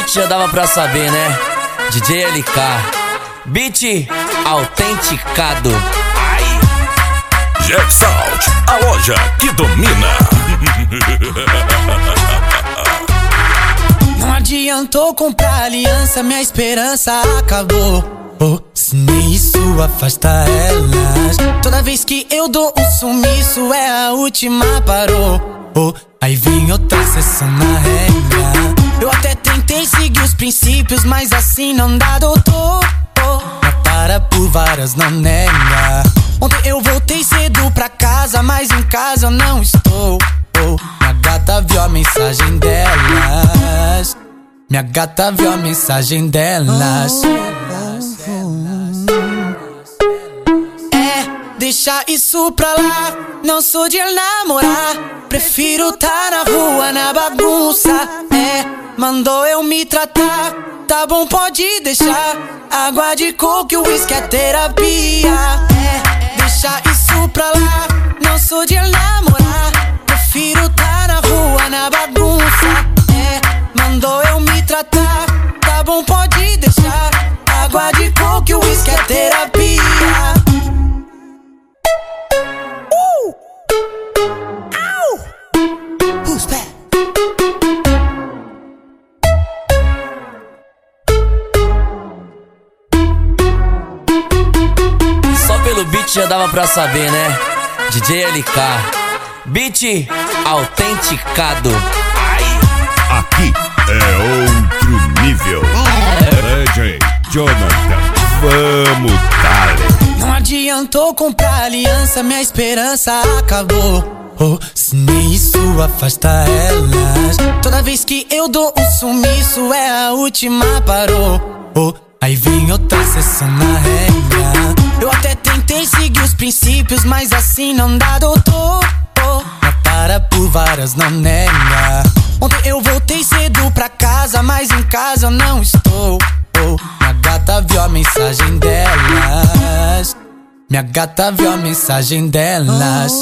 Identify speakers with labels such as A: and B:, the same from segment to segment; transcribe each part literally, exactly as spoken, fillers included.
A: beat já dava pra saber, né? D J L K, beat autenticado.
B: Ai. Jack Salt, a loja que domina.
C: Não adiantou comprar aliança, minha esperança acabou. Oh, se nem isso afasta elas. Toda vez que eu dou um sumiço é a última, parou. Oh, aí vem outra sessão na regra. Eu até tentei seguir os princípios, mas assim não dá, doutor. Oh, já para por várias, não nega. Ontem eu voltei cedo pra casa, mas em casa eu não estou. Oh, minha gata viu a mensagem delas. Minha gata viu a mensagem delas. É, deixa isso pra lá. Não sou de namorar. Prefiro tá na rua, na bagunça. É, mandou eu me tratar. Tá bom, pode deixar. Água de coco e uísque é terapia. É, deixa isso pra lá. Não sou de namorar. Prefiro tá na rua, na bagunça. É, mandou eu me tratar. Tá bom, pode deixar. Água de coco e uísque é terapia. Uh! Au! Who's back?
A: Só pelo beat já dava pra saber, né? D J L K, beat autenticado.
B: Ai. Aqui é outro nível. D J Jonathan, vamos dar.
C: Não adiantou comprar aliança, minha esperança acabou. Oh, se nem isso afasta elas. Toda vez que eu dou um sumiço é a última, parou. Oh, aí vem outra sessão na regra. Eu até tentei seguir os princípios, mas assim não dá, doutor. Oh, já para por várias, não nega. Ontem eu voltei cedo pra casa, mas em casa eu não estou. Oh, minha gata viu a mensagem delas. Minha gata viu a mensagem delas.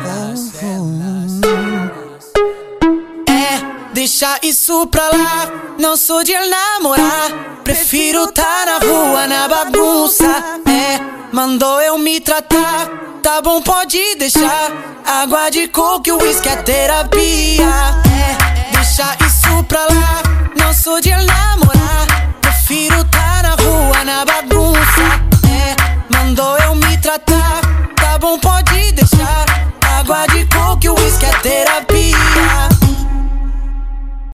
C: É, deixa isso pra lá. Não sou de namorar. Prefiro tá na rua, na bagunça. É, mandou eu me tratar. Tá bom, pode deixar. Água de coco e uísque é terapia. É, deixa isso pra lá. Não sou de namorar. Prefiro tá na rua, na bagunça. É, mandou eu me tratar. Tá bom, pode deixar. Água de coco e uísque é terapia.